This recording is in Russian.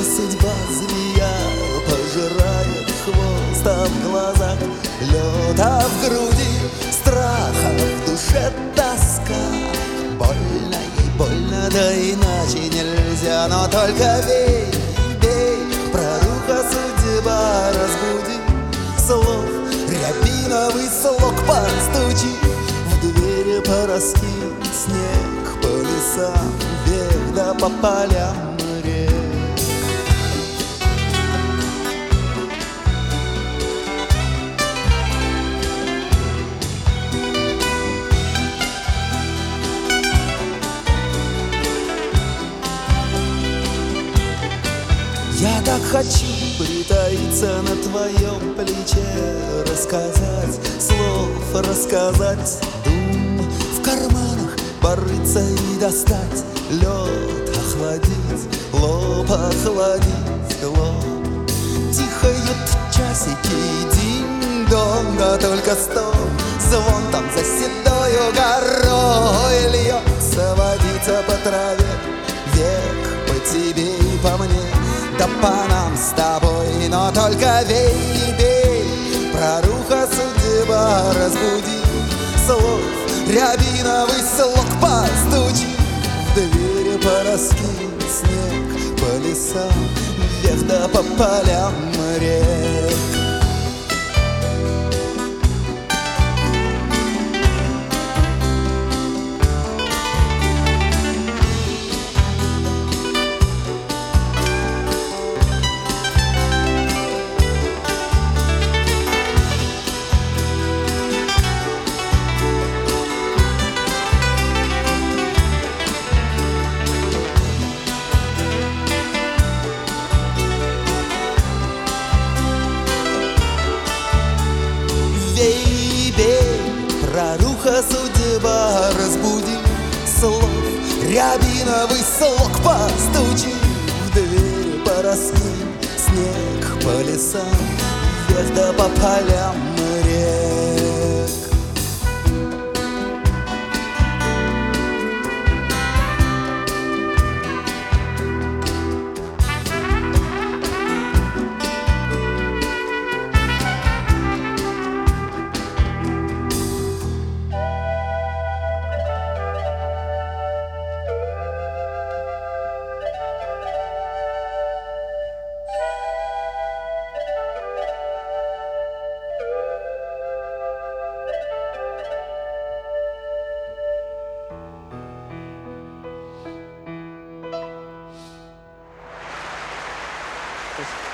судьба змея пожирает хвост, а в глазах лед, а в груди страх, а в душе тоска. Больно ей больно, да иначе нельзя, но только бей, бей, проруха судьба разбуди. Слов рябиновый слог постучи, в двери пораскинь снег по лесам вверх да по полям рек. Я так хочу притаиться на твоем плече, рассказать слов, рассказать дум, в карманах порыться и достать лед, охладить лоб, охладить лоб. Тихают часики, динь-дон, да только стоп, звон там за седою горой льется водица по траве, век по тебе и по мне. Да по нам с тобой, но только бей, бей, проруха судьба разбуди. Слов рябиновый слог постучи, в двери пораскинь снег по лесам вверх да по полям рек. Бей, бей, проруха судьба разбуди. Слов рябиновый слог постучи, в двери пораскинь снег по лесам вверх да по полям рек. Спасибо.